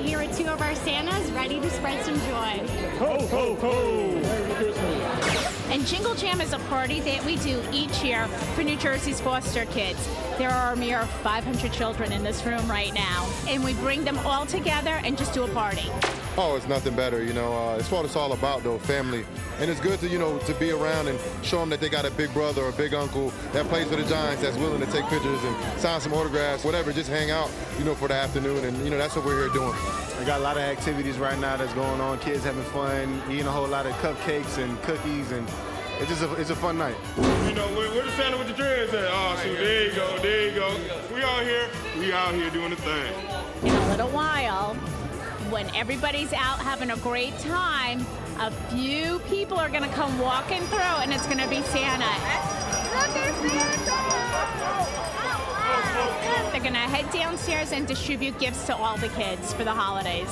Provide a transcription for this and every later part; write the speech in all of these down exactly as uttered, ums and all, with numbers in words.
here with two of our Santas ready to spread some joy. Ho, ho, ho! Merry Christmas. And Jingle Jam is a party that we do each year for New Jersey's foster kids. There are a mere five hundred children in this room right now, and we bring them all together and just do a party. Oh, it's nothing better, you know. Uh, it's what it's all about, though, family. And it's good to, you know, to be around and show them that they got a big brother or a big uncle that plays for the Giants that's willing to take pictures and sign some autographs, whatever, just hang out, you know, for the afternoon. And, you know, that's what we're here doing. We got a lot of activities right now that's going on. Kids having fun, eating a whole lot of cupcakes and cookies, and it's just a, it's a fun night. You know, where, where the Santa with the dreads at? Oh, so there you go, there you go. We out here, we out here doing the thing. In a little while, when everybody's out having a great time, a few people are going to come walking through, and it's going to be Santa. Look at Santa! They're going to head downstairs and distribute gifts to all the kids for the holidays.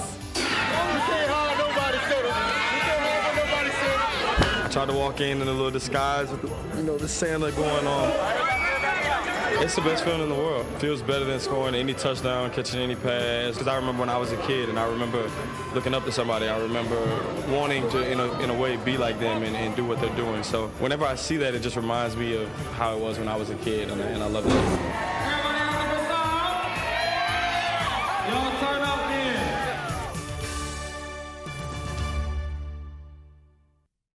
Tried to walk in in a little disguise with, the, you know, the Santa going on. It's the best feeling in the world. It feels better than scoring any touchdown, catching any pass. Because I remember when I was a kid, and I remember looking up to somebody. I remember wanting to, in a, in a way, be like them and, and do what they're doing. So whenever I see that, it just reminds me of how it was when I was a kid, and, and I love that.